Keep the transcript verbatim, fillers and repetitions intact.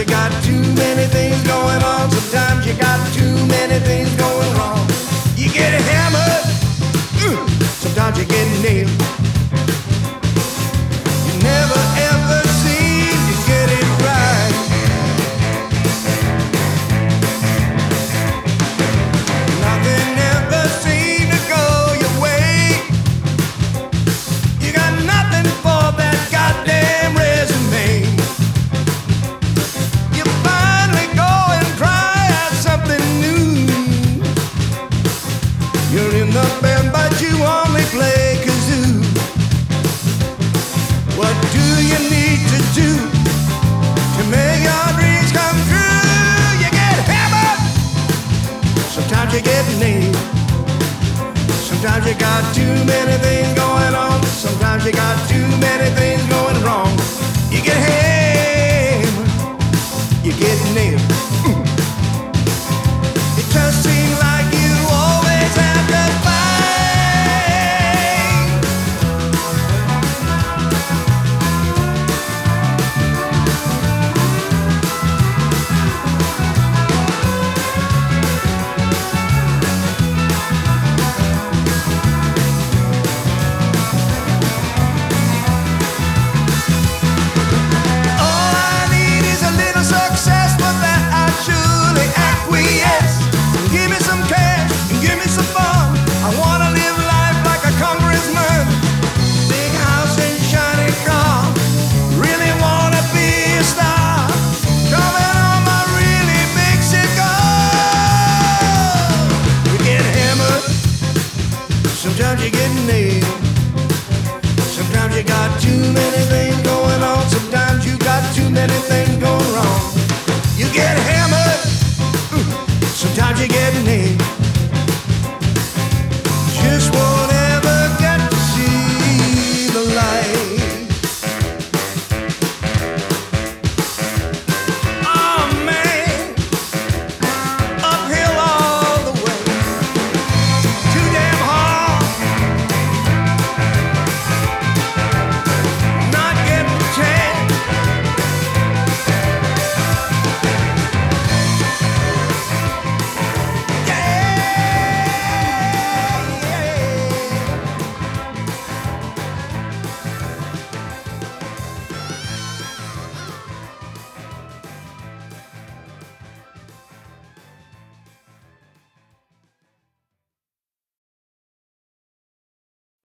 you got too many things going on. Sometimes you got too many things going wrong. You get hammered, uh, sometimes you get nailed. You never ever seem to get it right. Nothing ever seems to go your way. You got nothing for that goddamn resume. You finally go and try out something new. You're in the band but you only play kazoo. What do you need to do to make your dreams come true? You get hammered, sometimes you get nailed. Sometimes you got too many things going on. Sometimes you got too many things going wrong. You get hammered, you get nailed. It just seems like you always have to fight. All I need is a little success, but that I surely acquiesce. Give me some cash and give me some fun. I wanna live life like a congressman. Big house and shiny car. Really wanna be a star. Coming on my really big cigar. You get hammered, sometimes you get nailed. Sometimes you got too many things